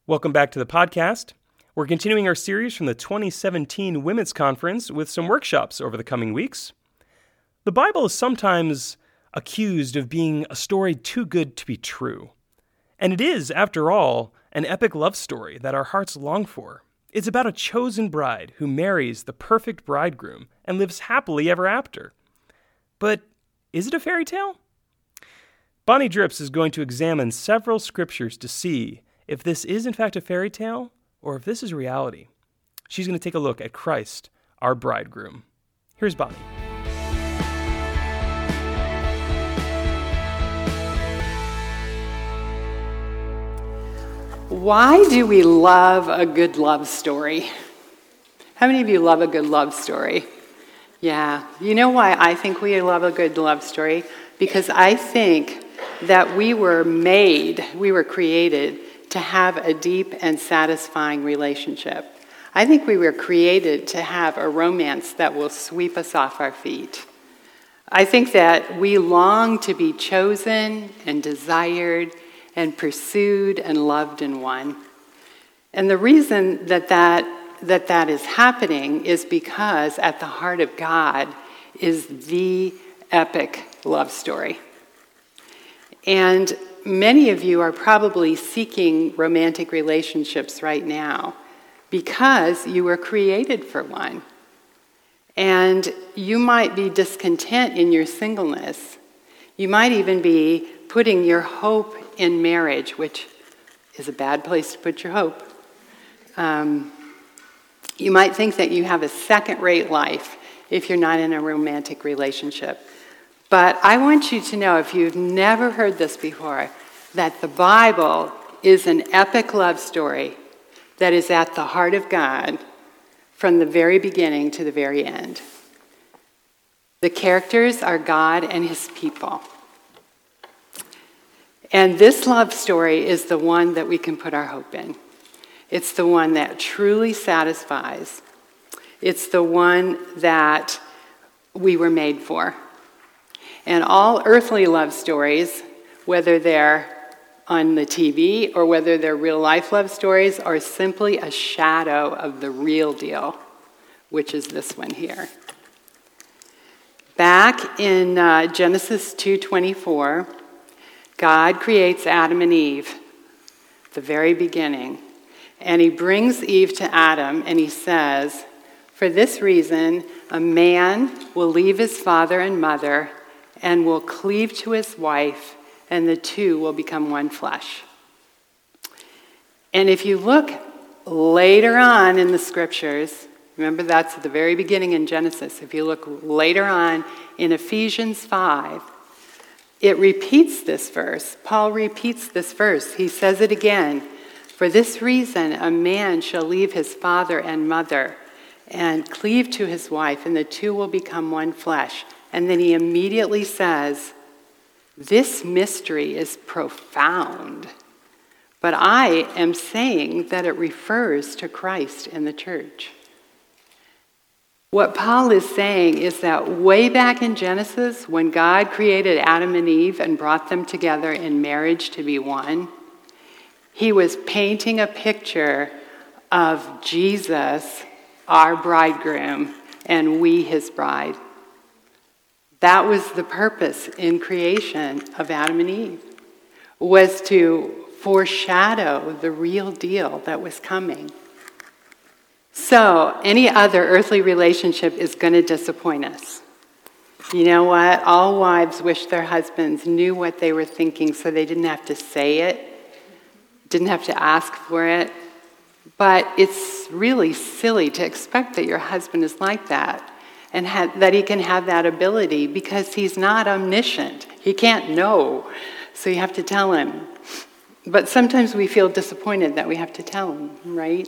Welcome back to the podcast. We're continuing our series from the 2017 Women's Conference with some workshops over the coming weeks. The Bible is sometimes accused of being a story too good to be true. And it is, after all, an epic love story that our hearts long for. It's about a chosen bride who marries the perfect bridegroom and lives happily ever after. But is it a fairy tale? Bonnie Drips is going to examine several scriptures to see if this is in fact a fairy tale or if this is reality. She's going to take a look at Christ, our bridegroom. Here's Bonnie. Why do we love a good love story? How many of you love a good love story? Yeah. You know why I think we love a good love story? Because I think that we were created to have a deep and satisfying relationship. I think we were created to have a romance that will sweep us off our feet. I think that we long to be chosen and desired and pursued and loved and won. And the reason that is happening is because at the heart of God is the epic love story. And many of you are probably seeking romantic relationships right now because you were created for one. And you might be discontent in your singleness. You might even be putting your hope in marriage, which is a bad place to put your hope. You might think that you have a second-rate life if you're not in a romantic relationship. But I want you to know, if you've never heard this before, that the Bible is an epic love story that is at the heart of God from the very beginning to the very end. The characters are God and his people. And this love story is the one that we can put our hope in. It's the one that truly satisfies. It's the one that we were made for. And all earthly love stories, whether they're on the TV or whether they're real-life love stories, are simply a shadow of the real deal, which is this one here. Back in Genesis 2:24, God creates Adam and Eve, the very beginning. And he brings Eve to Adam and he says, "For this reason, a man will leave his father and mother and will cleave to his wife, and the two will become one flesh." And if you look later on in the scriptures, remember that's at the very beginning in Genesis. If you look later on in Ephesians 5, it repeats this verse. Paul repeats this verse. He says it again. "For this reason, a man shall leave his father and mother and cleave to his wife, and the two will become one flesh." And then he immediately says, "This mystery is profound, but I am saying that it refers to Christ and the church." What Paul is saying is that way back in Genesis, when God created Adam and Eve and brought them together in marriage to be one, he was painting a picture of Jesus, our bridegroom, and we his bride. That was the purpose in creation of Adam and Eve, was to foreshadow the real deal that was coming. So, any other earthly relationship is going to disappoint us. You know what? All wives wish their husbands knew what they were thinking so they didn't have to say it, didn't have to ask for it. But it's really silly to expect that your husband is like that. And that he can have that ability because he's not omniscient. He can't know, so you have to tell him. But sometimes we feel disappointed that we have to tell him, right?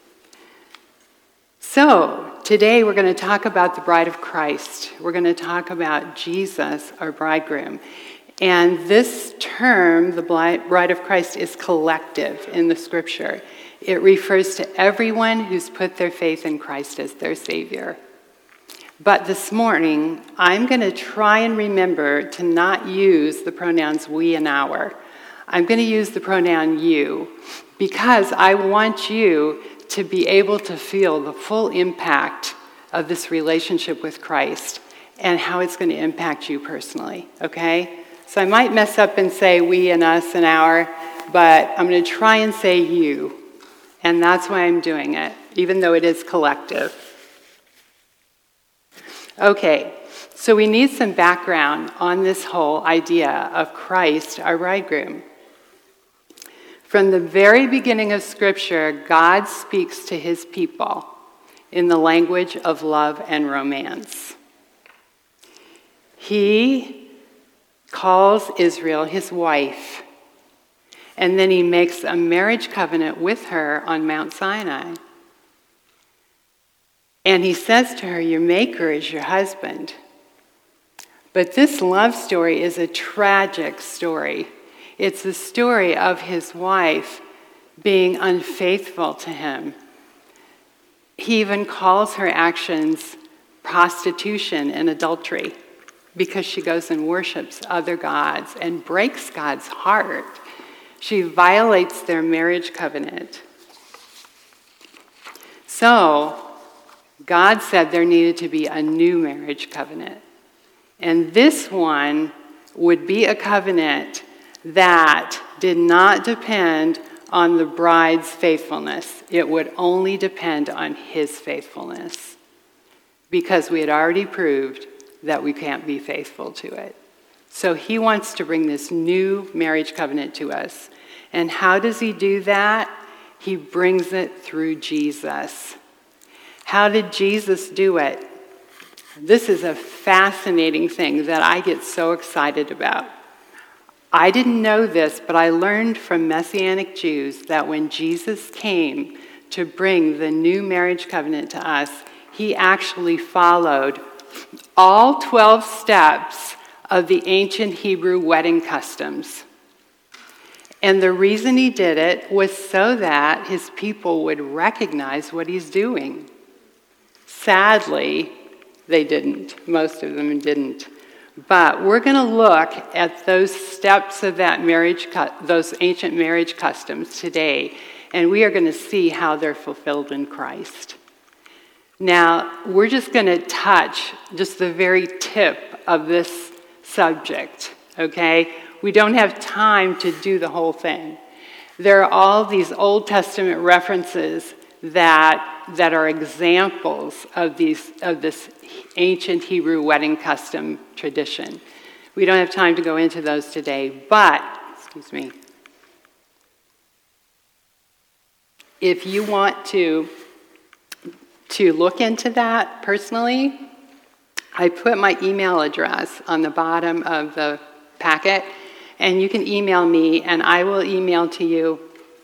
So today we're going to talk about the bride of Christ. We're going to talk about Jesus, our bridegroom. And this term, the bride of Christ, is collective in the scripture. It refers to everyone who's put their faith in Christ as their Savior. But this morning, I'm going to try and remember to not use the pronouns we and our. I'm going to use the pronoun you because I want you to be able to feel the full impact of this relationship with Christ and how it's going to impact you personally, okay? So I might mess up and say we and us and our, but I'm going to try and say you. And that's why I'm doing it, even though it is collective. Okay, so we need some background on this whole idea of Christ, our bridegroom. From the very beginning of Scripture, God speaks to his people in the language of love and romance. He calls Israel his wife, and then he makes a marriage covenant with her on Mount Sinai. And he says to her, your maker is your husband. But this love story is a tragic story. It's the story of his wife being unfaithful to him. He even calls her actions prostitution and adultery because she goes and worships other gods and breaks God's heart. She violates their marriage covenant. So, God said there needed to be a new marriage covenant. And this one would be a covenant that did not depend on the bride's faithfulness. It would only depend on his faithfulness, because we had already proved that we can't be faithful to it. So he wants to bring this new marriage covenant to us. And how does he do that? He brings it through Jesus. How did Jesus do it? This is a fascinating thing that I get so excited about. I didn't know this, but I learned from Messianic Jews that when Jesus came to bring the new marriage covenant to us, he actually followed all 12 steps of the ancient Hebrew wedding customs. And the reason he did it was so that his people would recognize what he's doing. Sadly, they didn't. Most of them didn't. But we're going to look at those steps of that marriage, those ancient marriage customs today, and we are going to see how they're fulfilled in Christ. Now, we're just going to touch just the very tip of this subject, okay? We don't have time to do the whole thing. There are all these Old Testament references that are examples of this ancient Hebrew wedding custom tradition. We don't have time to go into those today, but, if you want to look into that personally, I put my email address on the bottom of the packet, and you can email me, and I will email to you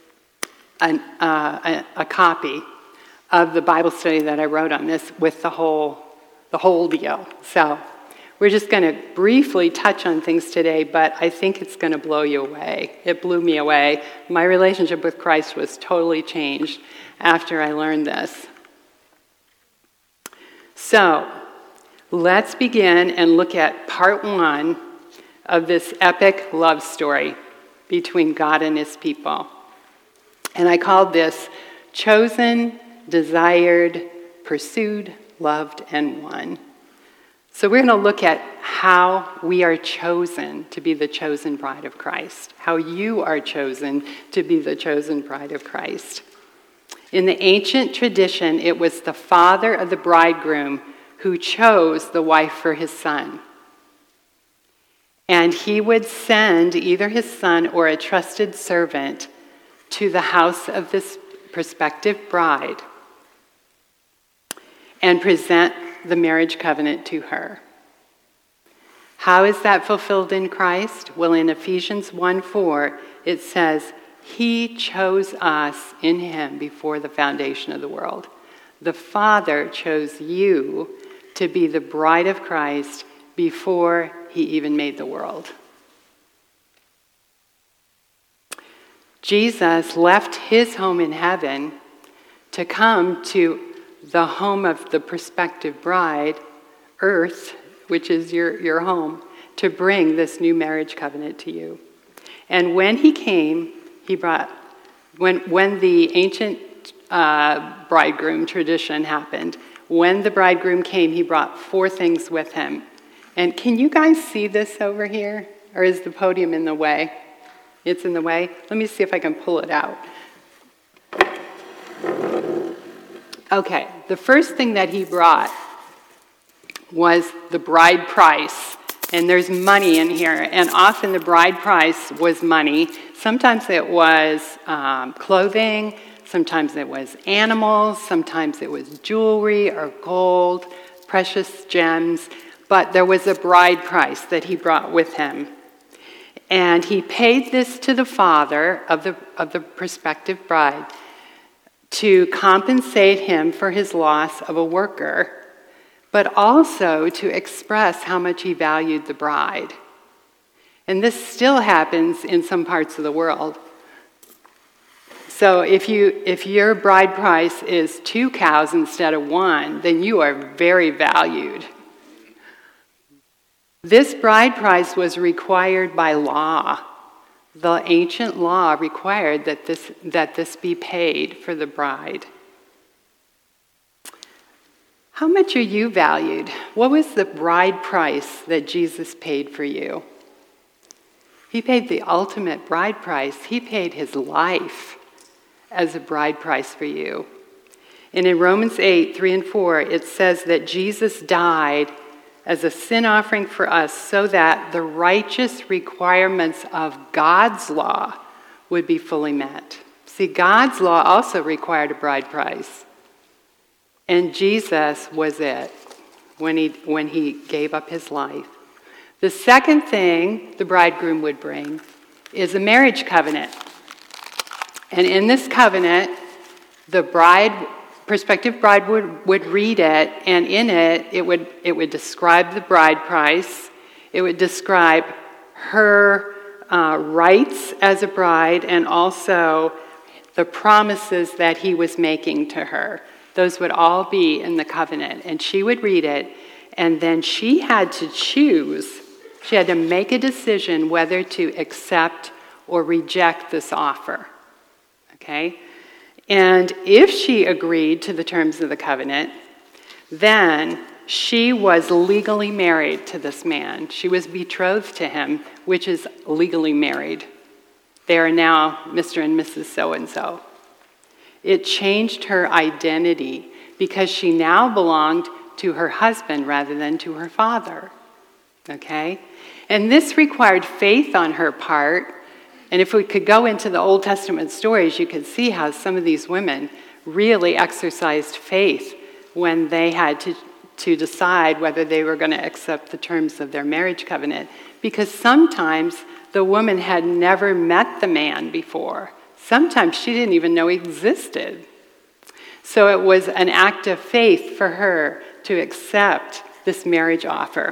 a copy of the Bible study that I wrote on this with the whole deal. So we're just going to briefly touch on things today, but I think it's going to blow you away. It blew me away. My relationship with Christ was totally changed after I learned this. So let's begin and look at part 1 of this epic love story between God and his people. And I called this Chosen, Desired, Pursued, Loved, and Won. So we're going to look at how we are chosen to be the chosen bride of Christ, how you are chosen to be the chosen bride of Christ. In the ancient tradition, it was the father of the bridegroom who chose the wife for his son. And he would send either his son or a trusted servant to the house of this prospective bride and present the marriage covenant to her. How is that fulfilled in Christ? Well, in Ephesians 1:4, it says, he chose us in him before the foundation of the world. The Father chose you to be the bride of Christ before he even made the world. Jesus left his home in heaven to come to the home of the prospective bride, earth, which is your home, to bring this new marriage covenant to you. And when he came, he brought when the ancient bridegroom tradition happened, when the bridegroom came, he brought 4 things with him. And can you guys see this over here? Or is the podium in the way? It's in the way? Let me see if I can pull it out. Okay, the first thing that he brought was the bride price. And there's money in here. And often the bride price was money. Sometimes it was clothing. Sometimes it was animals. Sometimes it was jewelry or gold, precious gems. But there was a bride price that he brought with him. And he paid this to the father of the prospective bride to compensate him for his loss of a worker, but also to express how much he valued the bride. And this still happens in some parts of the world. So if your bride price is 2 cows instead of 1, then you are very valued. This bride price was required by law. The ancient law required that this be paid for the bride. How much are you valued? What was the bride price that Jesus paid for you? He paid the ultimate bride price. He paid his life as a bride price for you. And in Romans 8, 3 and 4, it says that Jesus died as a sin offering for us so that the righteous requirements of God's law would be fully met. See, God's law also required a bride price. And Jesus was it when he gave up his life. The second thing the bridegroom would bring is a marriage covenant. And in this covenant, the prospective bride would read it, and in it, it would describe the bride price. It would describe her rights as a bride and also the promises that he was making to her. Those would all be in the covenant. And she would read it, and then she had to choose. She had to make a decision whether to accept or reject this offer. Okay? And if she agreed to the terms of the covenant, then she was legally married to this man. She was betrothed to him, which is legally married. They are now Mr. and Mrs. So-and-so. It changed her identity because she now belonged to her husband rather than to her father. Okay? And this required faith on her part. And if we could go into the Old Testament stories, you could see how some of these women really exercised faith when they had to decide whether they were going to accept the terms of their marriage covenant. Because sometimes the woman had never met the man before. Sometimes she didn't even know he existed. So it was an act of faith for her to accept this marriage offer.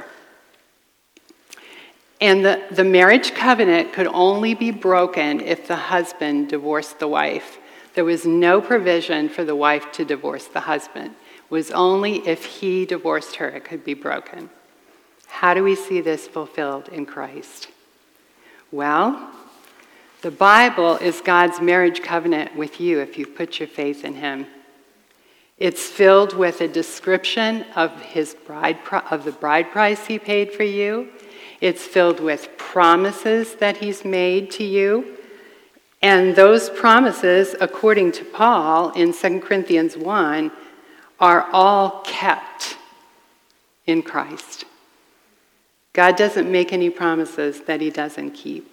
And the marriage covenant could only be broken if the husband divorced the wife. There was no provision for the wife to divorce the husband. It was only if he divorced her it could be broken. How do we see this fulfilled in Christ? Well, the Bible is God's marriage covenant with you if you put your faith in him. It's filled with a description of the bride price he paid for you. It's filled with promises that he's made to you. And those promises, according to Paul in 2 Corinthians 1, are all kept in Christ. God doesn't make any promises that he doesn't keep.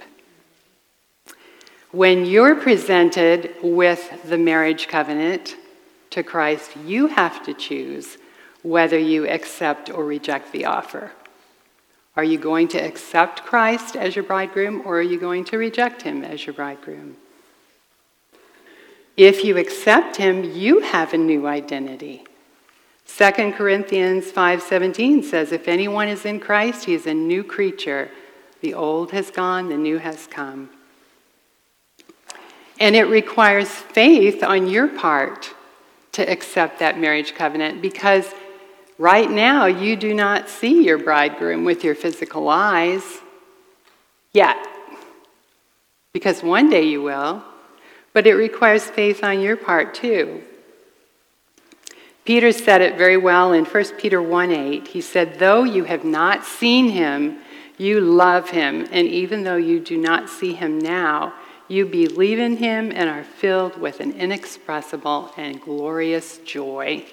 When you're presented with the marriage covenant to Christ, you have to choose whether you accept or reject the offer. Are you going to accept Christ as your bridegroom, or are you going to reject him as your bridegroom? If you accept him, you have a new identity. 2 Corinthians 5:17 says, if anyone is in Christ, he is a new creature. The old has gone, the new has come. And it requires faith on your part to accept that marriage covenant, because right now you do not see your bridegroom with your physical eyes yet. Because one day you will. But it requires faith on your part too. Peter said it very well in 1 Peter 1:8. He said, though you have not seen him, you love him. And even though you do not see him now, you believe in him and are filled with an inexpressible and glorious joy.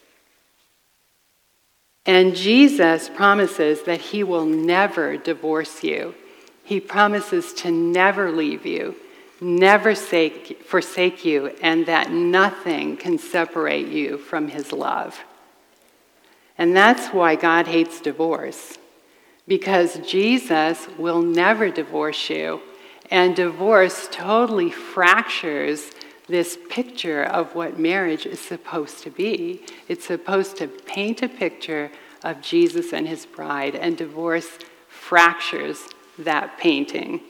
And Jesus promises that he will never divorce you. He promises to never leave you, never forsake you, and that nothing can separate you from his love. And that's why God hates divorce, because Jesus will never divorce you. And divorce totally fractures this picture of what marriage is supposed to be. It's supposed to paint a picture of Jesus and his bride, and divorce fractures that painting.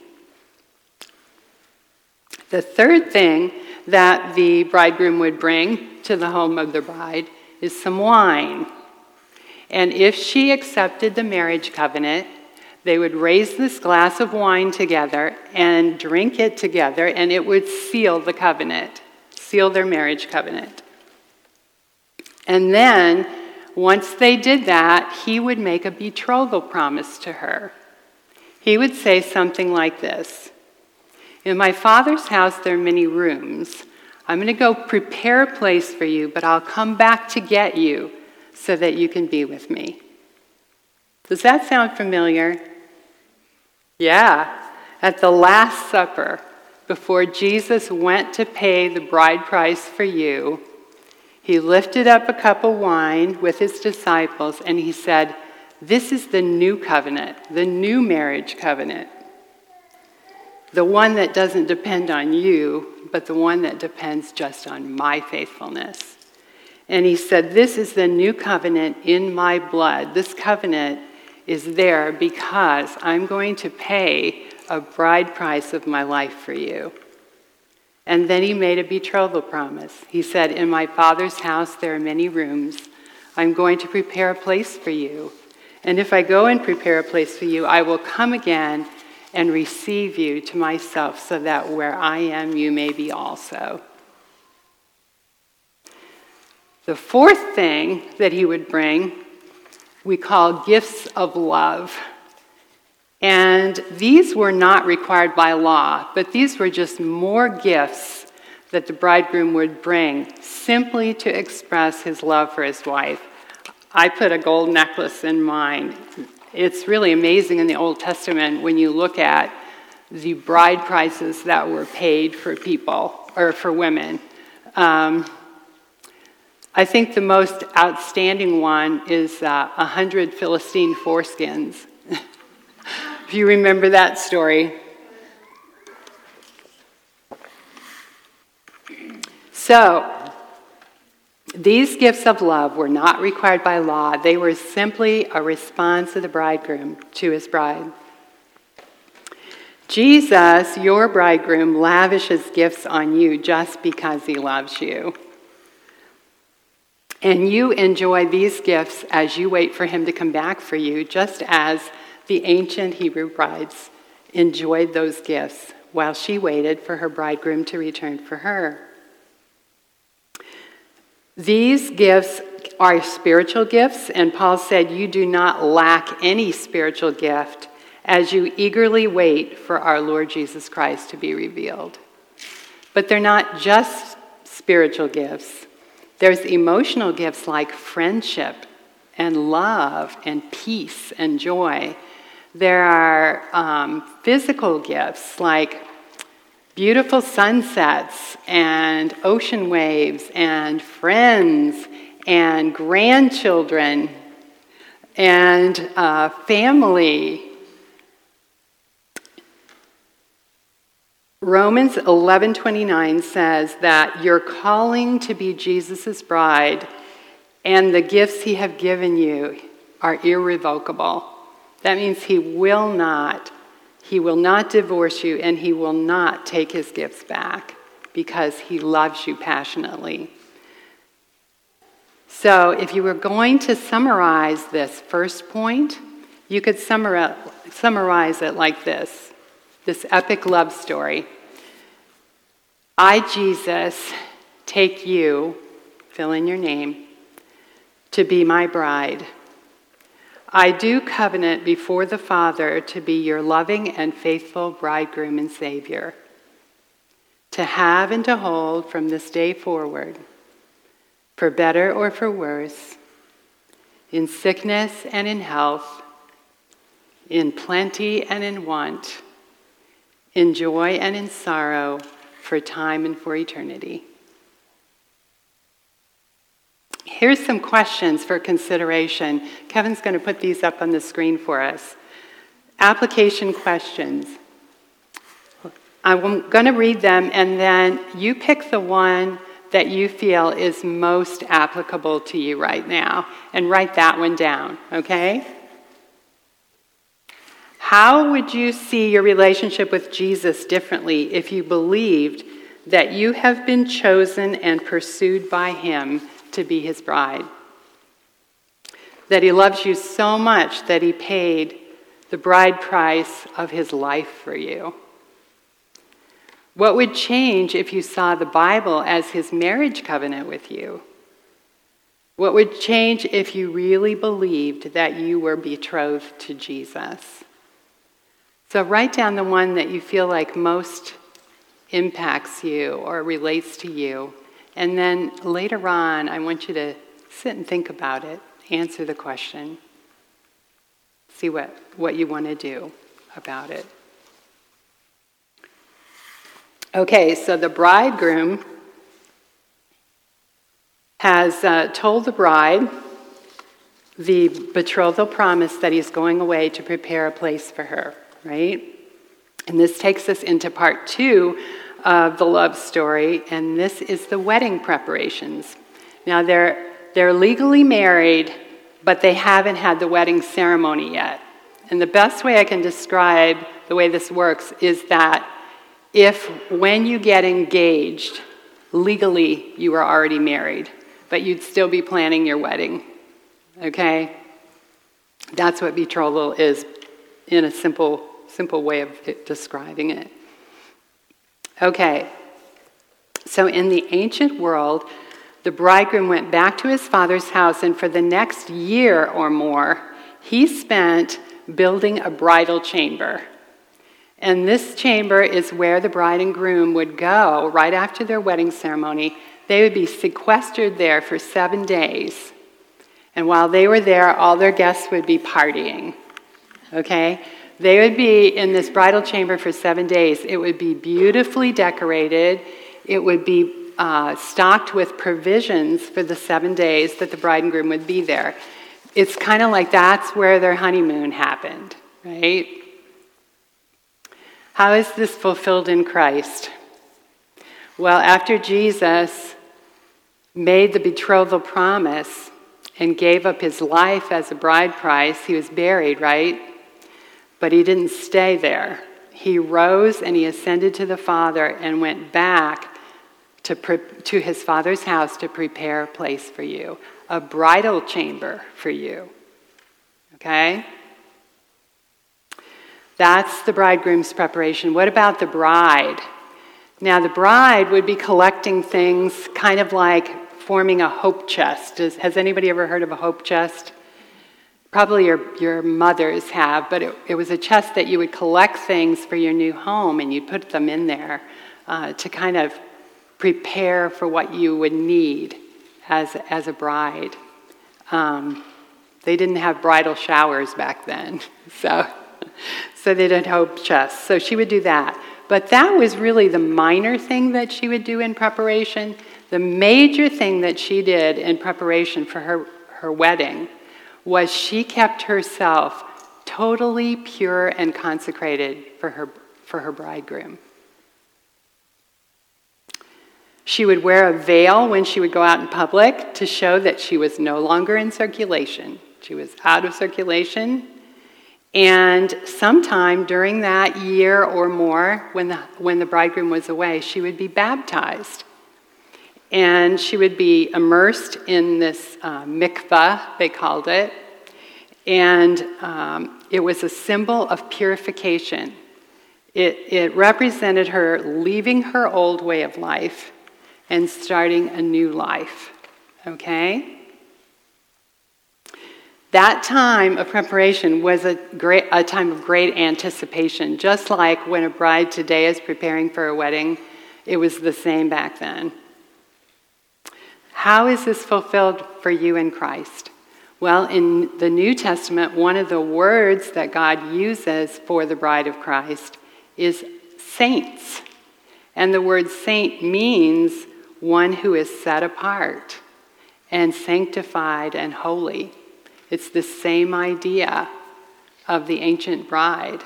The third thing that the bridegroom would bring to the home of the bride is some wine. And if she accepted the marriage covenant, they would raise this glass of wine together and drink it together, and it would seal the covenant, seal their marriage covenant. And then, once they did that, he would make a betrothal promise to her. He would say something like this: in my Father's house there are many rooms. I'm going to go prepare a place for you, but I'll come back to get you so that you can be with me. Does that sound familiar? Yeah. At the Last Supper, before Jesus went to pay the bride price for you, he lifted up a cup of wine with his disciples and he said, this is the new covenant, the new marriage covenant. The one that doesn't depend on you, but the one that depends just on my faithfulness. And he said, this is the new covenant in my blood. This covenant is there because I'm going to pay a bride price of my life for you. And then he made a betrothal promise. He said, in my Father's house there are many rooms. I'm going to prepare a place for you. And if I go and prepare a place for you, I will come again and receive you to myself, so that where I am, you may be also. The fourth thing that he would bring, we call gifts of love. And these were not required by law, but these were just more gifts that the bridegroom would bring simply to express his love for his wife. I put a gold necklace in mine. It's really amazing in the Old Testament when you look at the bride prices that were paid for people, or for women. I think the most outstanding one is 100 Philistine foreskins. If you remember that story. So, these gifts of love were not required by law. They were simply a response of the bridegroom to his bride. Jesus, your bridegroom, lavishes gifts on you just because he loves you. And you enjoy these gifts as you wait for him to come back for you, just as the ancient Hebrew brides enjoyed those gifts while she waited for her bridegroom to return for her. These gifts are spiritual gifts, and Paul said, you do not lack any spiritual gift as you eagerly wait for our Lord Jesus Christ to be revealed. But they're not just spiritual gifts. There's emotional gifts like friendship and love and peace and joy. There are physical gifts like beautiful sunsets and ocean waves and friends and grandchildren and family. Romans 11:29 says that you're calling to be Jesus' bride, and the gifts he have given you are irrevocable. That means he will not divorce you, and he will not take his gifts back because he loves you passionately. So if you were going to summarize this first point, you could summarize it like this epic love story. I, Jesus, take you, fill in your name, to be my bride. I do covenant before the Father to be your loving and faithful bridegroom and Savior, to have and to hold from this day forward, for better or for worse, in sickness and in health, in plenty and in want, in joy and in sorrow, for time and for eternity. Here's some questions for consideration. Kevin's going to put these up on the screen for us. Application questions. I'm going to read them, and then you pick the one that you feel is most applicable to you right now, and write that one down, okay? How would you see your relationship with Jesus differently if you believed that you have been chosen and pursued by him to be his bride? That he loves you so much that he paid the bride price of his life for you? What would change if you saw the Bible as his marriage covenant with you? What would change if you really believed that you were betrothed to Jesus? So write down the one that you feel like most impacts you or relates to you. And then later on, I want you to sit and think about it, answer the question, see what you want to do about it. Okay, so the bridegroom has told the bride the betrothal promise that he's going away to prepare a place for her, right? And this takes us into part 2 of the love story, and this is the wedding preparations. Now they're legally married, but they haven't had the wedding ceremony yet. And the best way I can describe the way this works is that when you get engaged, legally you are already married, but you'd still be planning your wedding, okay? That's what betrothal is in a simple way of describing it. Okay, so in the ancient world, the bridegroom went back to his father's house, and for the next year or more, he spent building a bridal chamber. And this chamber is where the bride and groom would go right after their wedding ceremony. They would be sequestered there for 7 days. And while they were there, all their guests would be partying. Okay? They would be in this bridal chamber for 7 days. It would be beautifully decorated. It would be stocked with provisions for the 7 days that the bride and groom would be there. It's kind of like that's where their honeymoon happened, right? How is this fulfilled in Christ? Well, after Jesus made the betrothal promise and gave up his life as a bride price, he was buried, right? But he didn't stay there. He rose and he ascended to the Father and went back to his Father's house to prepare a place for you, a bridal chamber for you. Okay? That's the bridegroom's preparation. What about the bride? Now, the bride would be collecting things kind of like forming a hope chest. Has anybody ever heard of a hope chest? Probably your mothers have, but it was a chest that you would collect things for your new home, and you'd put them in there to kind of prepare for what you would need as a bride. They didn't have bridal showers back then, so they didn't hope chests. So she would do that. But that was really the minor thing that she would do in preparation. The major thing that she did in preparation for her wedding was she kept herself totally pure and consecrated for her bridegroom. She would wear a veil when she would go out in public to show that she was no longer in circulation. She was out of circulation. And sometime during that year or more, when the bridegroom was away, she would be baptized. And she would be immersed in this mikvah, they called it. And it was a symbol of purification. It represented her leaving her old way of life and starting a new life. Okay? That time of preparation was a time of great anticipation. Just like when a bride today is preparing for a wedding, it was the same back then. How is this fulfilled for you in Christ? Well, in the New Testament, one of the words that God uses for the bride of Christ is saints. And the word saint means one who is set apart and sanctified and holy. It's the same idea of the ancient bride.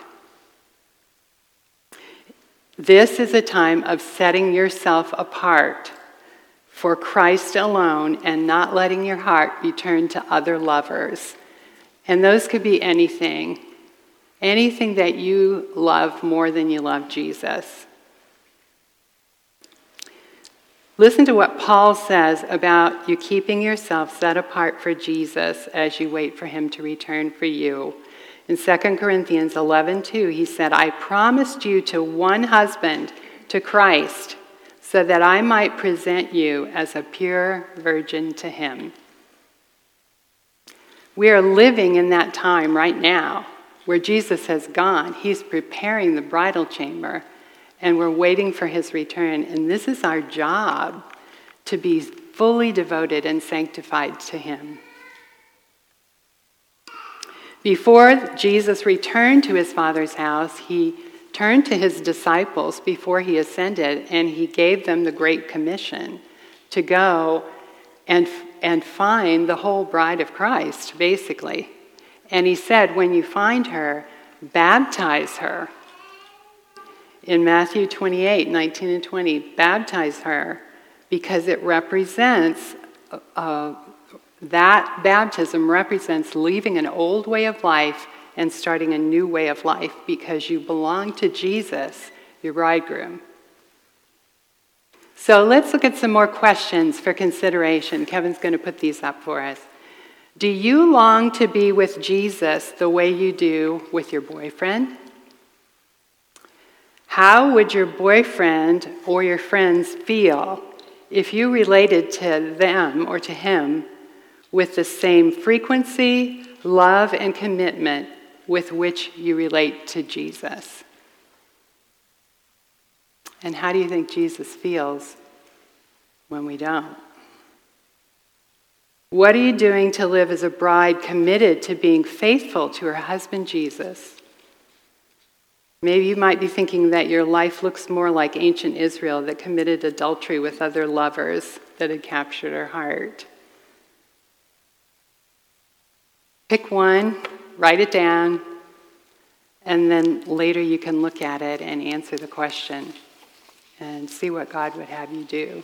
This is a time of setting yourself apart for Christ alone and not letting your heart be turned to other lovers. And those could be anything. Anything that you love more than you love Jesus. Listen to what Paul says about you keeping yourself set apart for Jesus as you wait for him to return for you. In 2 Corinthians 11:2, he said, I promised you to one husband, to Christ, so that I might present you as a pure virgin to him. We are living in that time right now where Jesus has gone. He's preparing the bridal chamber, and we're waiting for his return. And this is our job, to be fully devoted and sanctified to him. Before Jesus returned to his Father's house, he turned to his disciples before he ascended, and he gave them the Great Commission to go and find the whole bride of Christ, basically. And he said, when you find her, baptize her. In Matthew 28, 19 and 20, baptize her, because it represents, that baptism represents leaving an old way of life and starting a new way of life, because you belong to Jesus, your bridegroom. So let's look at some more questions for consideration. Kevin's going to put these up for us. Do you long to be with Jesus the way you do with your boyfriend? How would your boyfriend or your friends feel if you related to them or to him with the same frequency, love, and commitment with which you relate to Jesus? And how do you think Jesus feels when we don't? What are you doing to live as a bride committed to being faithful to her husband Jesus? Maybe you might be thinking that your life looks more like ancient Israel that committed adultery with other lovers that had captured her heart. Pick one, write it down, and then later you can look at it and answer the question and see what God would have you do.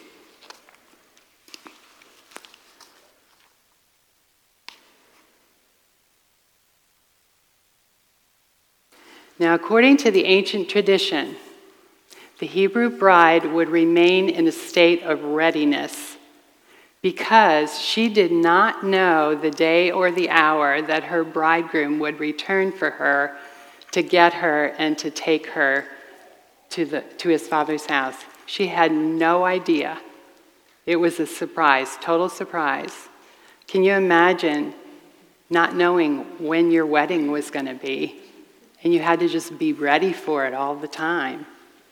Now, according to the ancient tradition, the Hebrew bride would remain in a state of readiness because she did not know the day or the hour that her bridegroom would return for her to get her and to take her to his Father's house. She had no idea. It was a surprise, total surprise. Can you imagine not knowing when your wedding was going to be? And you had to just be ready for it all the time.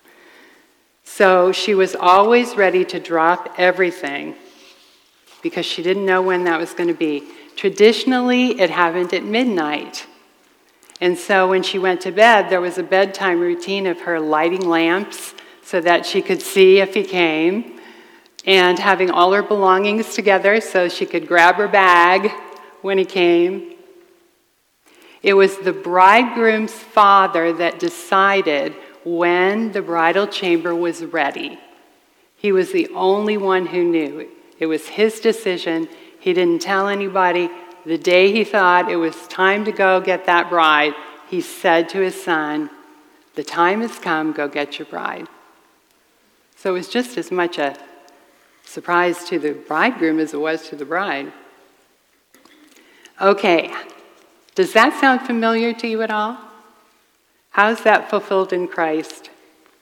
So she was always ready to drop everything because she didn't know when that was going to be. Traditionally, it happened at midnight. And so when she went to bed, there was a bedtime routine of her lighting lamps so that she could see if he came, and having all her belongings together so she could grab her bag when he came. It was the bridegroom's father that decided when the bridal chamber was ready. He was the only one who knew. It was his decision. He didn't tell anybody. The day he thought it was time to go get that bride, he said to his son, "The time has come, go get your bride." So it was just as much a surprise to the bridegroom as it was to the bride. Okay. Does that sound familiar to you at all? How's that fulfilled in Christ?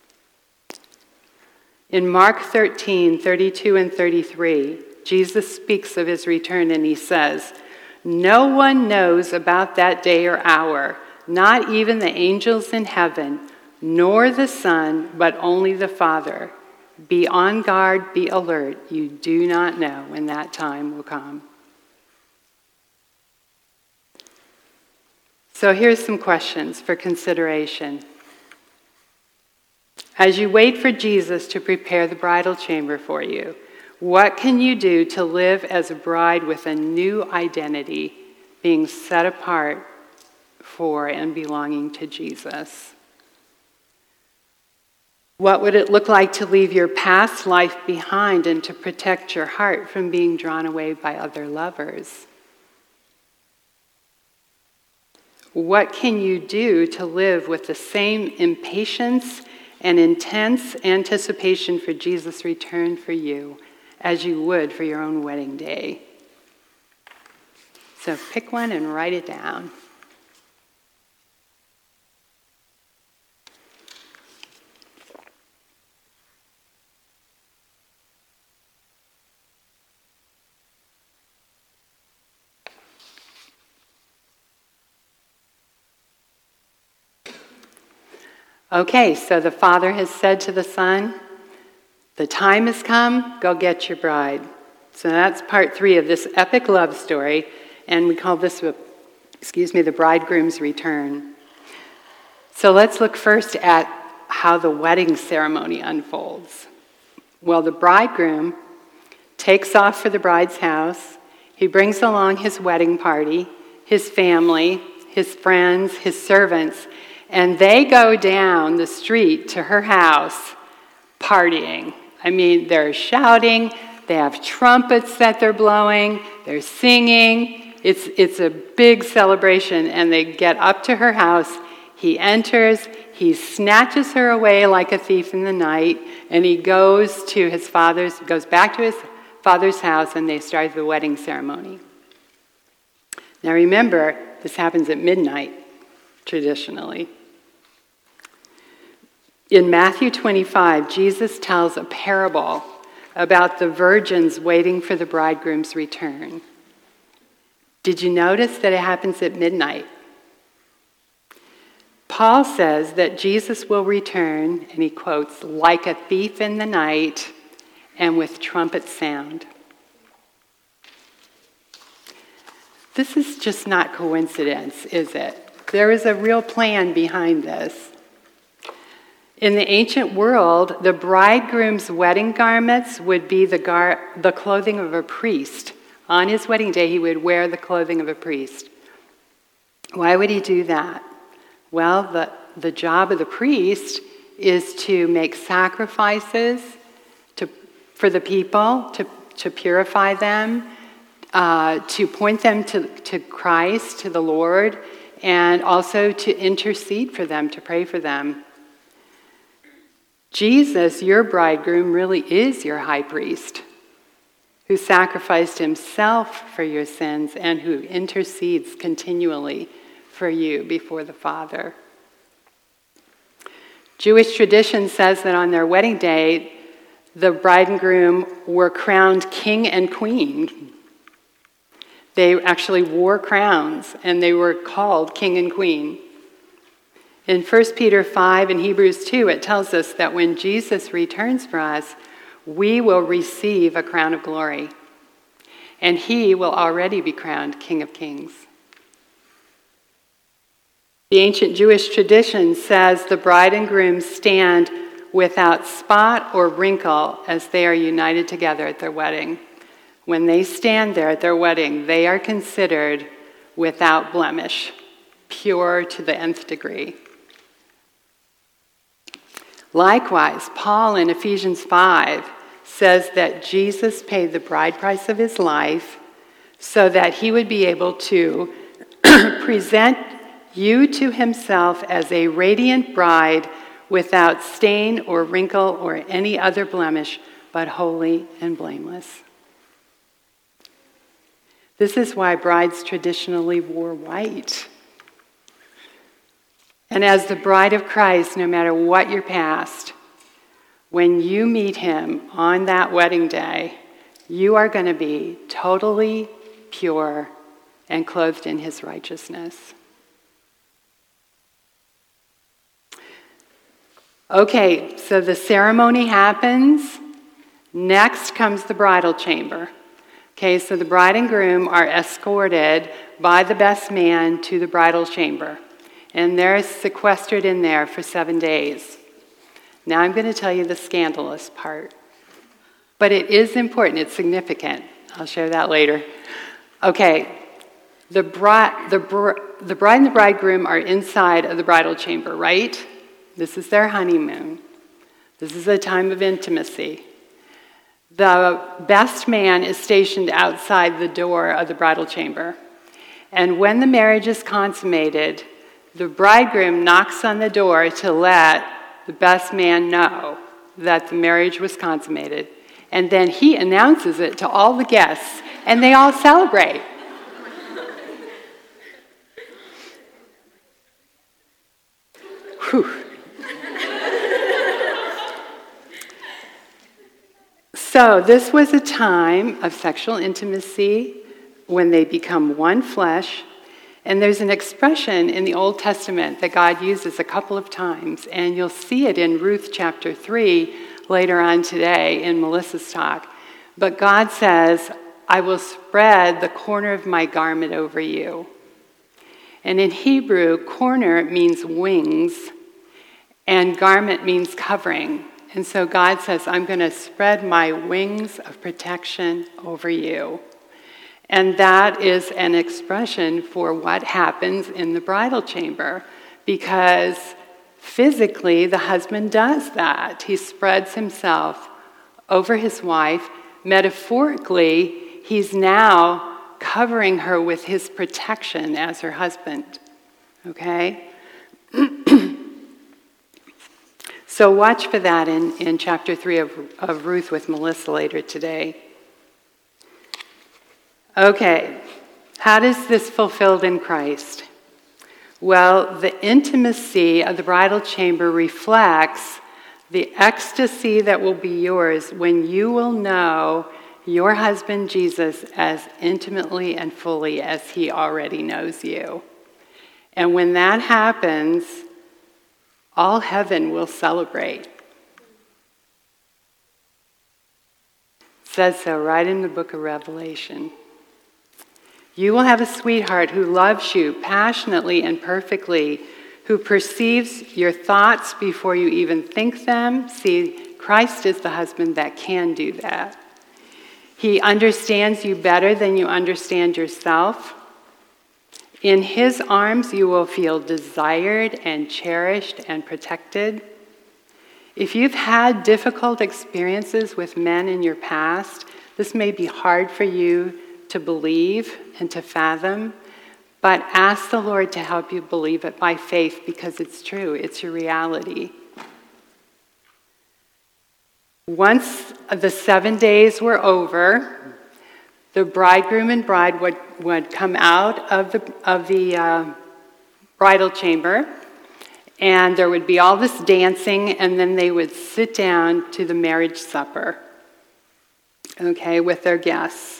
In Mark 13, 32 and 33, Jesus speaks of his return and he says, "No one knows about that day or hour, not even the angels in heaven, nor the Son, but only the Father. Be on guard, be alert. You do not know when that time will come." So here's some questions for consideration. As you wait for Jesus to prepare the bridal chamber for you, what can you do to live as a bride with a new identity, being set apart for and belonging to Jesus? What would it look like to leave your past life behind and to protect your heart from being drawn away by other lovers? What can you do to live with the same impatience and intense anticipation for Jesus' return for you as you would for your own wedding day? So pick one and write it down. Okay, so the Father has said to the Son, "The time has come, go get your bride." So that's part 3 of this epic love story, and we call this, the bridegroom's return. So let's look first at how the wedding ceremony unfolds. Well, the bridegroom takes off for the bride's house. He brings along his wedding party, his family, his friends, his servants, and they go down the street to her house partying. I mean, they're shouting, they have trumpets that they're blowing, they're singing. It's a big celebration, and they get up to her house. He enters, he snatches her away like a thief in the night, and he goes back to his father's house, and they start the wedding ceremony. Now remember, this happens at midnight, traditionally. In Matthew 25, Jesus tells a parable about the virgins waiting for the bridegroom's return. Did you notice that it happens at midnight? Paul says that Jesus will return, and he quotes, "like a thief in the night and with trumpet sound." This is just not coincidence, is it? There is a real plan behind this. In the ancient world, the bridegroom's wedding garments would be the clothing of a priest. On his wedding day, he would wear the clothing of a priest. Why would he do that? Well, the job of the priest is to make sacrifices for the people, to purify them, to point them to Christ, to the Lord, and also to intercede for them, to pray for them. Jesus, your bridegroom, really is your high priest, who sacrificed himself for your sins and who intercedes continually for you before the Father. Jewish tradition says that on their wedding day, the bride and groom were crowned king and queen. They actually wore crowns, and they were called king and queen. In 1 Peter 5 and Hebrews 2, it tells us that when Jesus returns for us, we will receive a crown of glory, and he will already be crowned King of Kings. The ancient Jewish tradition says the bride and groom stand without spot or wrinkle as they are united together at their wedding. When they stand there at their wedding, they are considered without blemish, pure to the nth degree. Likewise, Paul in Ephesians 5 says that Jesus paid the bride price of his life so that he would be able to present you to himself as a radiant bride without stain or wrinkle or any other blemish, but holy and blameless. This is why brides traditionally wore white. And as the bride of Christ, no matter what your past, when you meet him on that wedding day, you are going to be totally pure and clothed in his righteousness. Okay, so the ceremony happens. Next comes the bridal chamber. Okay, so the bride and groom are escorted by the best man to the bridal chamber. And they're sequestered in there for 7 days. Now I'm going to tell you the scandalous part. But it is important, it's significant. I'll share that later. Okay, the bride and the bridegroom are inside of the bridal chamber, right? This is their honeymoon. This is a time of intimacy. The best man is stationed outside the door of the bridal chamber. And when the marriage is consummated, the bridegroom knocks on the door to let the best man know that the marriage was consummated. And then he announces it to all the guests, and they all celebrate. Whew. So this was a time of sexual intimacy when they become one flesh. And there's an expression in the Old Testament that God uses a couple of times, and you'll see it in Ruth chapter 3 later on today in Melissa's talk. But God says, I will spread the corner of my garment over you. And in Hebrew, corner means wings, and garment means covering. And so God says, I'm going to spread my wings of protection over you. And that is an expression for what happens in the bridal chamber, because physically the husband does that. He spreads himself over his wife. Metaphorically, he's now covering her with his protection as her husband. Okay? So watch for that in chapter 3 of Ruth with Melissa later today. Okay, how is this fulfilled in Christ? Well, the intimacy of the bridal chamber reflects the ecstasy that will be yours when you will know your husband Jesus as intimately and fully as he already knows you. And when that happens, all heaven will celebrate. It says so right in the book of Revelation. You will have a sweetheart who loves you passionately and perfectly, who perceives your thoughts before you even think them. See, Christ is the husband that can do that. He understands you better than you understand yourself. In his arms, you will feel desired and cherished and protected. If you've had difficult experiences with men in your past, this may be hard for you to believe and to fathom, but ask the Lord to help you believe it by faith, because it's true, it's your reality. Once the 7 days were over, the bridegroom and bride would come out of the bridal chamber, and there would be all this dancing, and then they would sit down to the marriage supper, okay, with their guests.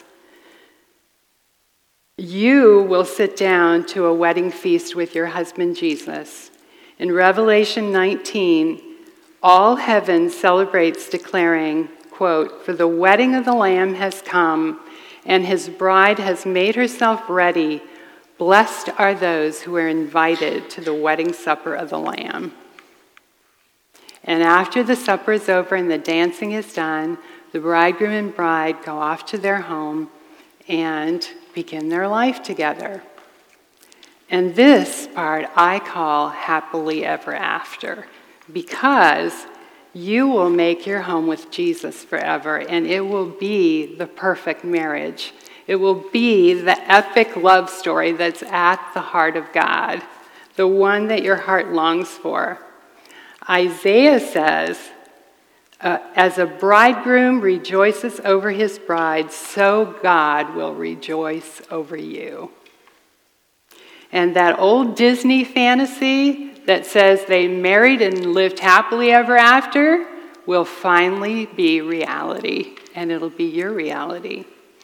You will sit down to a wedding feast with your husband Jesus. In Revelation 19, all heaven celebrates, declaring, quote, "For the wedding of the Lamb has come, and his bride has made herself ready. Blessed are those who are invited to the wedding supper of the Lamb." And after the supper is over and the dancing is done, the bridegroom and bride go off to their home and begin their life together. And this part I call happily ever after, because you will make your home with Jesus forever, and it will be the perfect marriage. It will be the epic love story that's at the heart of God, the one that your heart longs for. Isaiah says, as a bridegroom rejoices over his bride, so God will rejoice over you. And that old Disney fantasy that says they married and lived happily ever after will finally be reality, and it'll be your reality.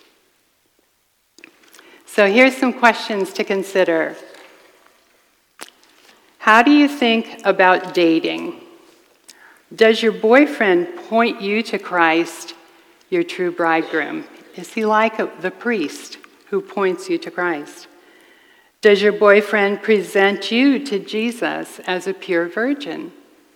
So here's some questions to consider. How do you think about dating? Does your boyfriend point you to Christ, your true bridegroom? Is he like the priest who points you to Christ? Does your boyfriend present you to Jesus as a pure virgin?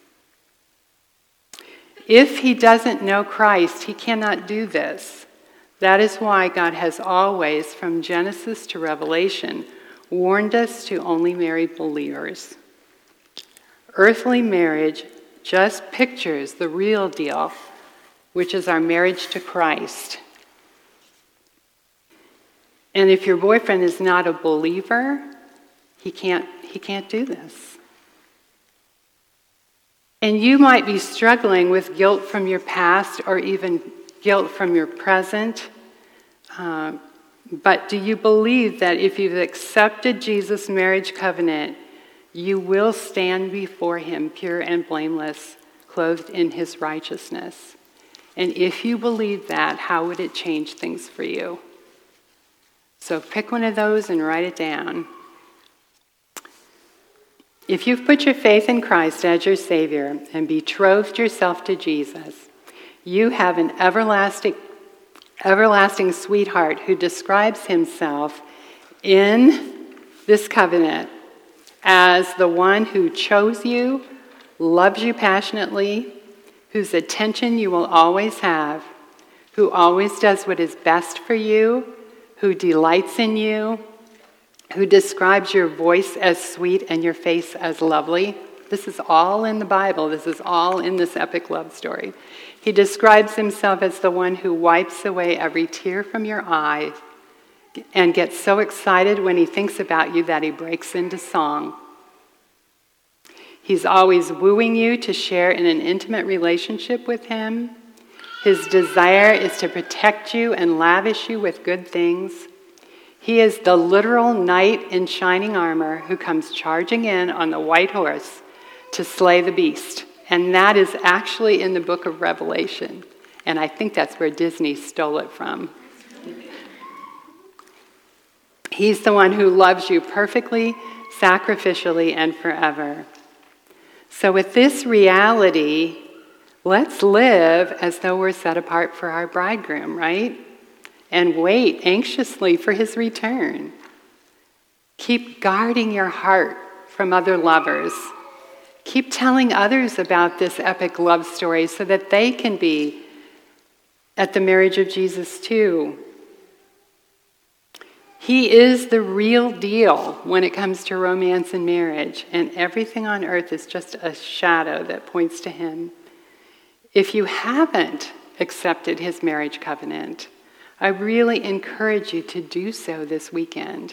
If he doesn't know Christ, he cannot do this. That is why God has always, from Genesis to Revelation, warned us to only marry believers. Earthly marriage just pictures the real deal, which is our marriage to Christ. And if your boyfriend is not a believer, he can't do this. And you might be struggling with guilt from your past or even guilt from your present. But do you believe that if you've accepted Jesus' marriage covenant, you will stand before him pure and blameless, clothed in his righteousness? And if you believe that, how would it change things for you? So pick one of those and write it down. If you've put your faith in Christ as your Savior and betrothed yourself to Jesus, you have an everlasting sweetheart who describes himself in this covenant as the one who chose you, loves you passionately, whose attention you will always have, who always does what is best for you, who delights in you, who describes your voice as sweet and your face as lovely. This is all in the Bible. This is all in this epic love story. He describes himself as the one who wipes away every tear from your eye and gets so excited when he thinks about you that he breaks into song. He's always wooing you to share in an intimate relationship with him. His desire is to protect you and lavish you with good things. He is the literal knight in shining armor who comes charging in on the white horse to slay the beast. And that is actually in the book of Revelation. And I think that's where Disney stole it from. He's the one who loves you perfectly, sacrificially, and forever. So with this reality, let's live as though we're set apart for our bridegroom, right? And wait anxiously for his return. Keep guarding your heart from other lovers. Keep telling others about this epic love story so that they can be at the marriage of Jesus too. He is the real deal when it comes to romance and marriage, and everything on earth is just a shadow that points to him. If you haven't accepted his marriage covenant, I really encourage you to do so this weekend.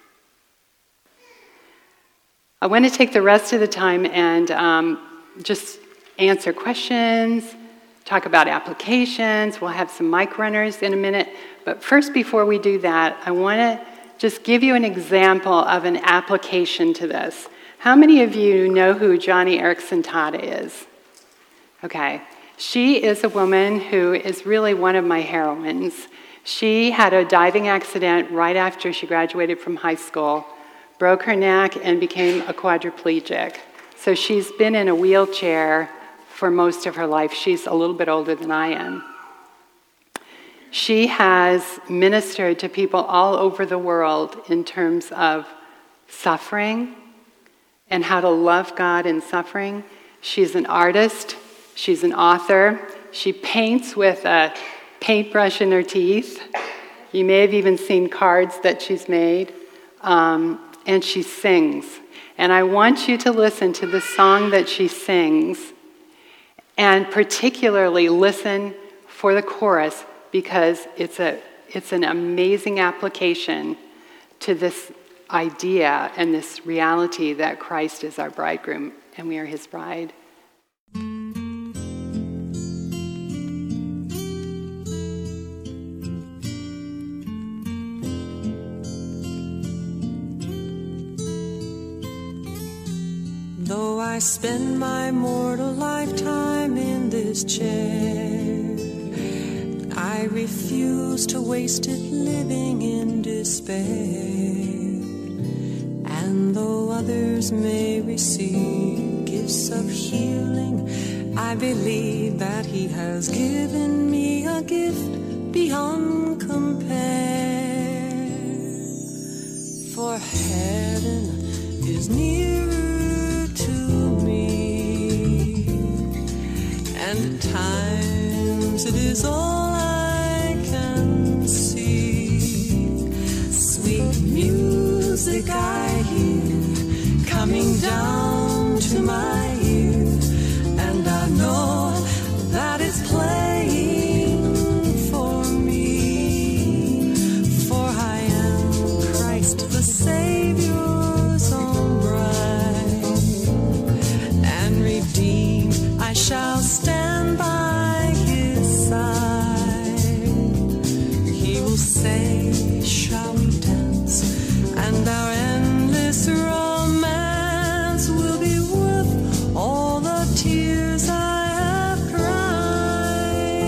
I want to take the rest of the time and just answer questions, talk about applications. We'll have some mic runners in a minute. But first, before we do that, I want to just give you an example of an application to this. How many of you know who Joni Eareckson Tada is? Okay. She is a woman who is really one of my heroines. She had a diving accident right after she graduated from high school, broke her neck, and became a quadriplegic. So she's been in a wheelchair for most of her life. She's a little bit older than I am. She has ministered to people all over the world in terms of suffering and how to love God in suffering. She's an artist. She's an author. She paints with a paintbrush in her teeth. You may have even seen cards that she's made. And she sings. And I want you to listen to the song that she sings, and particularly listen for the chorus, because it's an amazing application to this idea and this reality that Christ is our bridegroom and we are his bride. Though I spend my mortal lifetime in this chair, I refuse to waste it living in despair. And though others may receive gifts of healing, I believe that He has given me a gift beyond compare. For heaven is nearer to me, and at times it is all I can see. Sweet music I hear coming down to my ear, and I know that it's playing for me. For I am Christ the Savior's own bride, and redeemed I shall stand by His side. He will say, shall we dance? And our endless romance will be worth all the tears I have cried.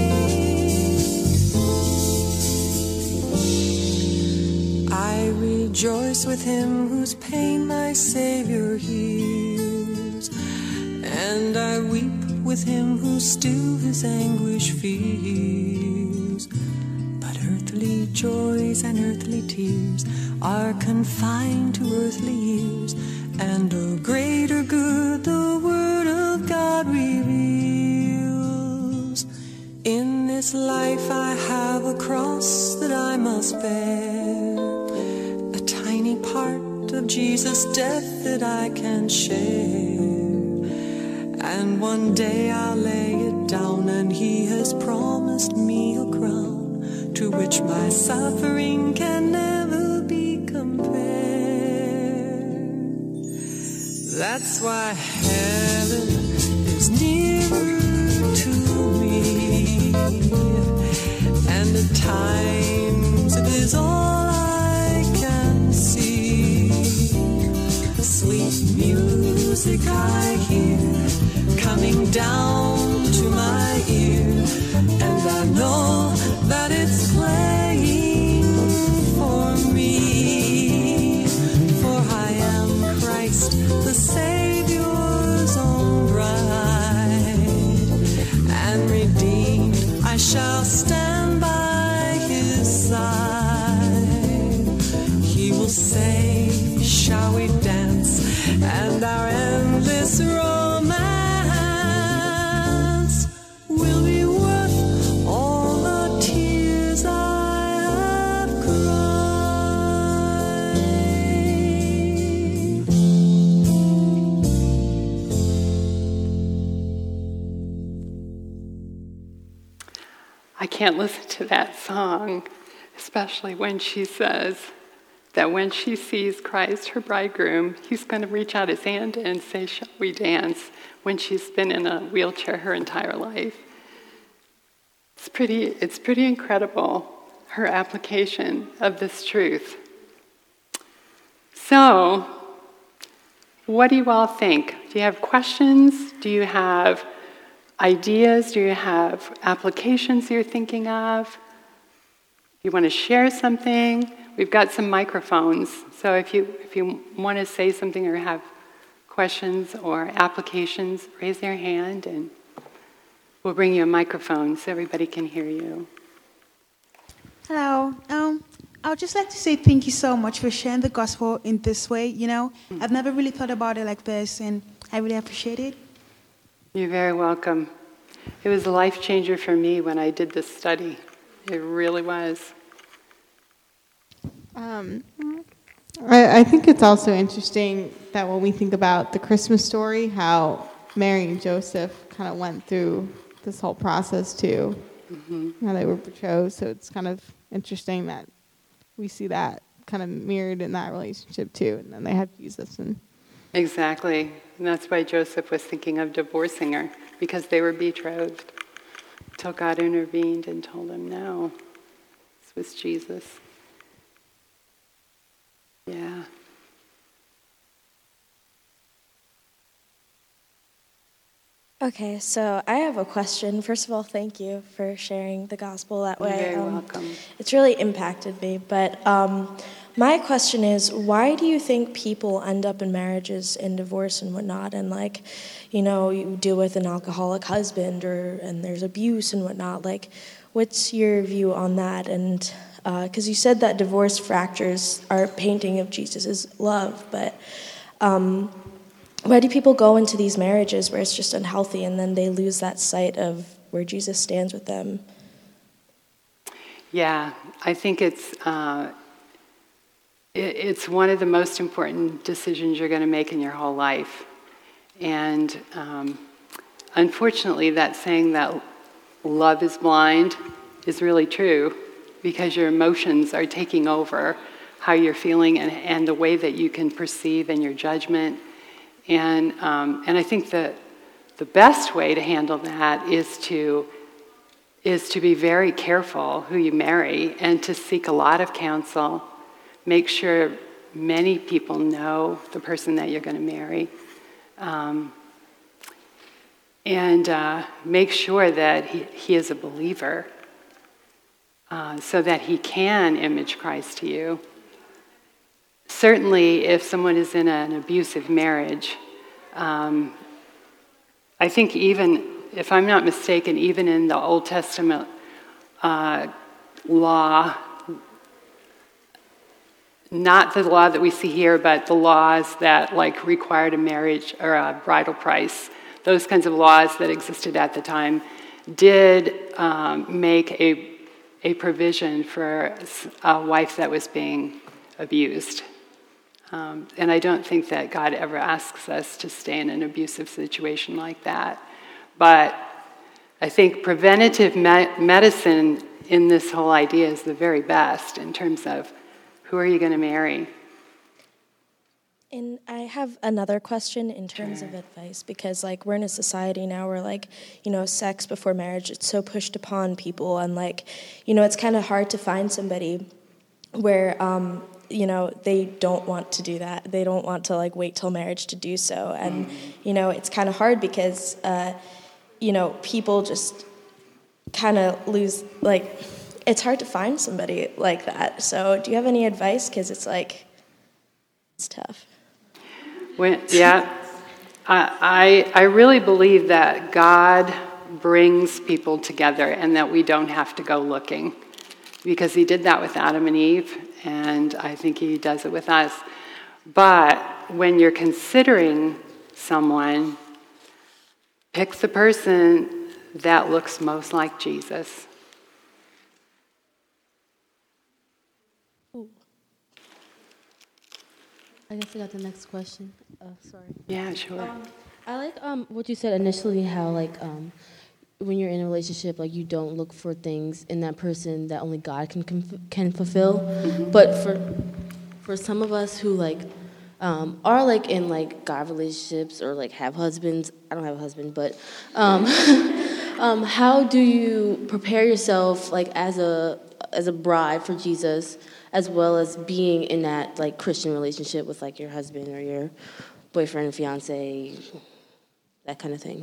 I rejoice with Him whose pain my Savior heals, and I weep with Him who still His anguish feels. But earthly joys and earthly tears are confined to earthly years, and a greater good the Word of God reveals. In this life I have a cross that I must bear, a tiny part of Jesus' death that I can share. And one day I'll lay it down, and He has promised me a crown to which my suffering can never be compared. That's why heaven is nearer to me, and at times it is all I can see. Sweet music I hear coming down to my ear, and I know that it's playing for me. For I am Christ the Savior's own bride, and redeemed I shall stand by His side. He will say, shall we dance? And our endless romance will be worth all the tears I have cried. I can't listen to that song, especially when she says that when she sees Christ, her bridegroom, He's going to reach out His hand and say, shall we dance, when she's been in a wheelchair her entire life. It's pretty incredible, her application of this truth. So, what do you all think? Do you have questions? Do you have ideas? Do you have applications you're thinking of? Do you want to share something? We've got some microphones, so if you want to say something or have questions or applications, raise your hand and we'll bring you a microphone so everybody can hear you. Hello. I would just like to say thank you so much for sharing the gospel in this way. I've never really thought about it like this, and I really appreciate it. You're very welcome. It was a life changer for me when I did this study. It really was. I think it's also interesting that when we think about the Christmas story, how Mary and Joseph kind of went through this whole process too, how they were betrothed. So it's kind of interesting that we see that kind of mirrored in that relationship too. And then they had Jesus. Exactly. And that's why Joseph was thinking of divorcing her, because they were betrothed, till God intervened and told him, no, this was Jesus. Yeah. Okay, so I have a question. First of all, thank you for sharing the gospel that way. You're very welcome. It's really impacted me. But my question is, why do you think people end up in marriages and divorce and whatnot? And like, you know, you deal with an alcoholic husband and there's abuse and whatnot. Like, what's your view on that? And because you said that divorce fractures are a painting of Jesus' love, but why do people go into these marriages where it's just unhealthy and then they lose that sight of where Jesus stands with them? Yeah, I think it's one of the most important decisions you're going to make in your whole life. And unfortunately, that saying that love is blind is really true, because your emotions are taking over how you're feeling and the way that you can perceive and your judgment. And I think that the best way to handle that is to be very careful who you marry and to seek a lot of counsel. Make sure many people know the person that you're going to marry. And make sure that he is a believer, so that he can image Christ to you. Certainly, if someone is in an abusive marriage, I think even, if I'm not mistaken, even in the Old Testament law, not the law that we see here, but the laws that like required a marriage or a bridal price, those kinds of laws that existed at the time, did make a provision for a wife that was being abused. And I don't think that God ever asks us to stay in an abusive situation like that. But I think preventative medicine in this whole idea is the very best in terms of who are you going to marry. And I have another question in terms of advice, because like we're in a society now where like, you know, sex before marriage, it's so pushed upon people, and like, you know, it's kind of hard to find somebody where you know, they don't want to do that. They don't want to like wait till marriage to do so. And, you know, it's kind of hard because, you know, people just kind of lose, like, it's hard to find somebody like that. So do you have any advice? Because it's like, it's tough. I really believe that God brings people together and that we don't have to go looking, because he did that with Adam and Eve, and I think he does it with us. But when you're considering someone, pick the person that looks most like Jesus. I guess I got the next question. Sorry. Yeah, sure. I like what you said initially, how like when you're in a relationship, like you don't look for things in that person that only God can fulfill. Mm-hmm. But for some of us who like are like in like God relationships or like have husbands, I don't have a husband, but how do you prepare yourself like as a bride for Jesus, as well as being in that like Christian relationship with like your husband or your boyfriend, fiance, that kind of thing?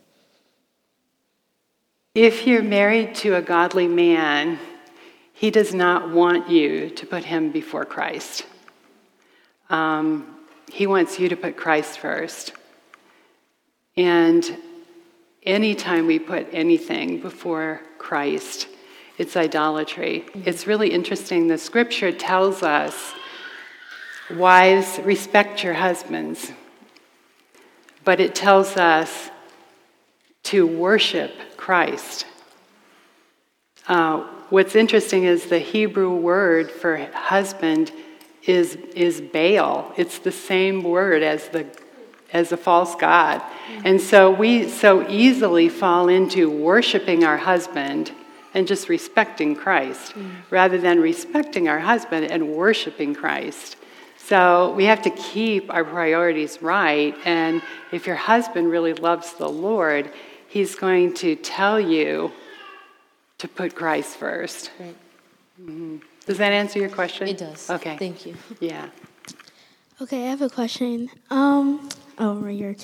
If you're married to a godly man, he does not want you to put him before Christ. He wants you to put Christ first. And anytime we put anything before Christ, it's idolatry. Mm-hmm. It's really interesting. The scripture tells us, wives, respect your husbands. But it tells us to worship Christ. What's interesting is the Hebrew word for husband is Baal. It's the same word as a false god. And so we so easily fall into worshiping our husband and just respecting Christ, rather than respecting our husband and worshiping Christ. So we have to keep our priorities right. And if your husband really loves the Lord, he's going to tell you to put Christ first. Right. Mm-hmm. Does that answer your question? It does. Okay. Thank you. Yeah. Okay, I have a question. Right here.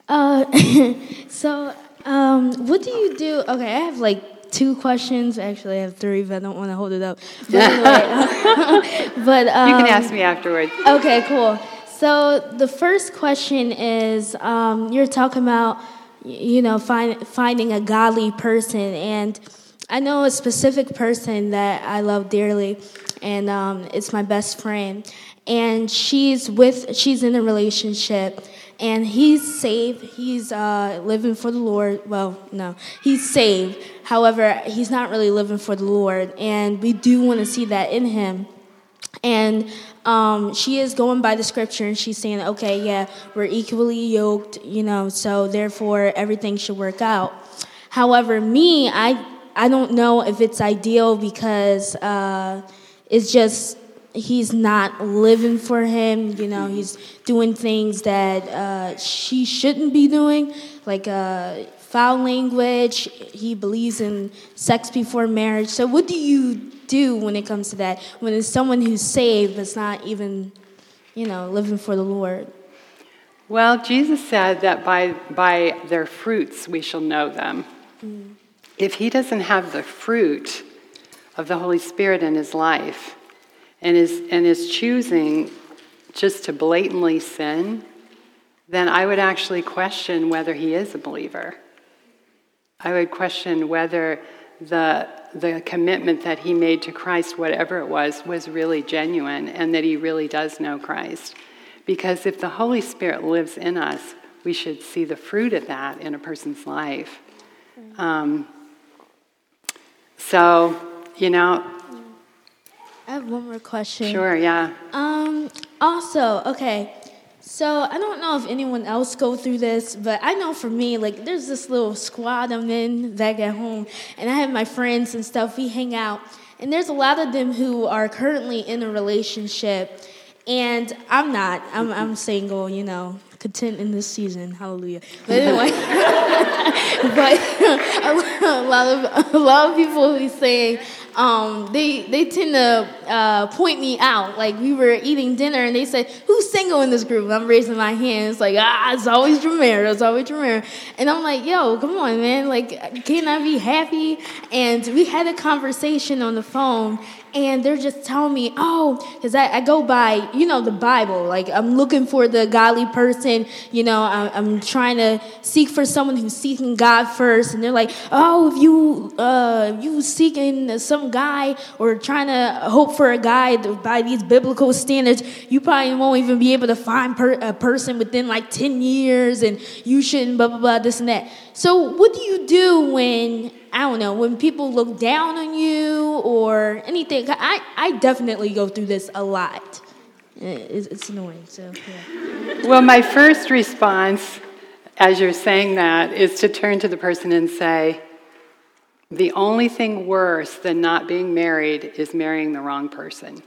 What do you do? Okay, I have like 2 questions. Actually, I have 3, but I don't want to hold it up. But anyway, but you can ask me afterwards. Okay, cool. So the first question is, you're talking about, finding a godly person, and I know a specific person that I love dearly, and it's my best friend, and she's in a relationship, and he's saved. He's living for the Lord. Well, no, he's saved. However, he's not really living for the Lord, and we do want to see that in him. And she is going by the scripture, and she's saying, okay, yeah, we're equally yoked, so therefore everything should work out. However, me, I don't know if it's ideal because it's just he's not living for him. He's doing things that she shouldn't be doing, like foul language. He believes in sex before marriage. So what do you do when it comes to that, when it's someone who's saved that's not even, living for the Lord? Well, Jesus said that by their fruits we shall know them. Mm. If he doesn't have the fruit of the Holy Spirit in his life and is choosing just to blatantly sin, then I would actually question whether he is a believer. I would question whether the commitment that he made to Christ, whatever it was really genuine, and that he really does know Christ. Because if the Holy Spirit lives in us, we should see the fruit of that in a person's life. I have one more question. Sure, yeah. Also, okay, so I don't know if anyone else go through this, but I know for me, like, there's this little squad I'm in back at home, and I have my friends and stuff. We hang out, and there's a lot of them who are currently in a relationship, and I'm not. I'm single, content in this season. Hallelujah. But anyway, but a lot of people who say they tend to point me out. Like, we were eating dinner and they said, "Who's single in this group?" And I'm raising my hand. It's like, it's always Jamera. It's always Jamera. And I'm like, yo, come on, man. Like, can I be happy? And we had a conversation on the phone. And they're just telling me, because I go by, the Bible. Like, I'm looking for the godly person. I'm trying to seek for someone who's seeking God first. And they're like, if you seeking some guy or trying to hope for a guy by these biblical standards, you probably won't even be able to find a person within like 10 years, and you shouldn't blah, blah, blah, this and that. So what do you do when, when people look down on you or anything? I definitely go through this a lot. It's annoying, so yeah. Well, my first response, as you're saying that, is to turn to the person and say, the only thing worse than not being married is marrying the wrong person.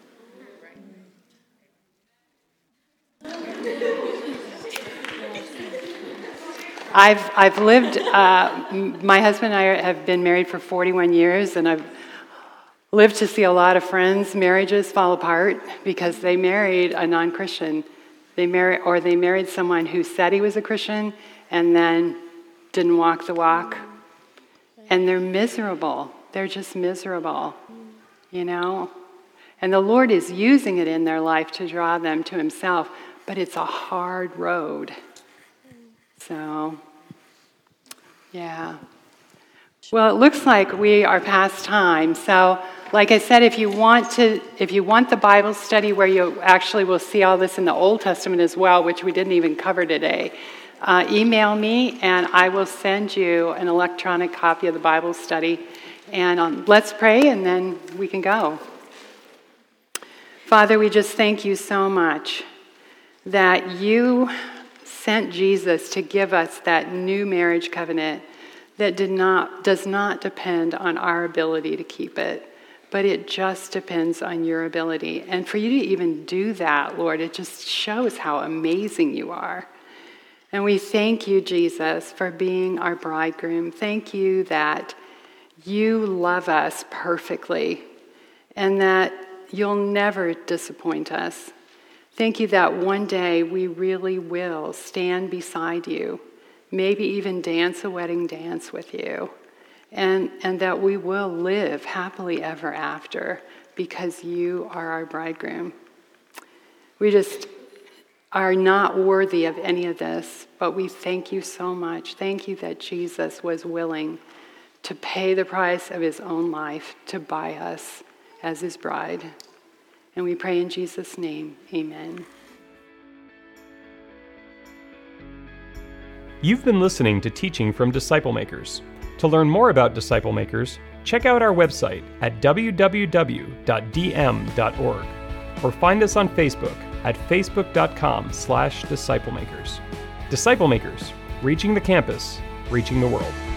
I've lived, my husband and I have been married for 41 years, and I've lived to see a lot of friends' marriages fall apart because they married a non-Christian. They married someone who said he was a Christian and then didn't walk the walk. And they're miserable. They're just miserable, And the Lord is using it in their life to draw them to himself, but it's a hard road. So, yeah. Well, it looks like we are past time. So, like I said, if you want the Bible study where you actually will see all this in the Old Testament as well, which we didn't even cover today, email me and I will send you an electronic copy of the Bible study. And let's pray and then we can go. Father, we just thank you so much that you sent Jesus to give us that new marriage covenant that does not depend on our ability to keep it, but it just depends on your ability. And for you to even do that, Lord, it just shows how amazing you are. And we thank you, Jesus, for being our bridegroom. Thank you that you love us perfectly and that you'll never disappoint us. Thank you that one day we really will stand beside you maybe even dance a wedding dance with you, and that we will live happily ever after because you are our bridegroom. We just are not worthy of any of this, but we thank you so much. Thank you that Jesus was willing to pay the price of his own life to buy us as his bride. And we pray in Jesus' name, amen. You've been listening to teaching from Disciple Makers. To learn more about Disciple Makers, check out our website at www.dm.org or find us on Facebook at facebook.com/disciplemakers. Disciple Makers, reaching the campus, reaching the world.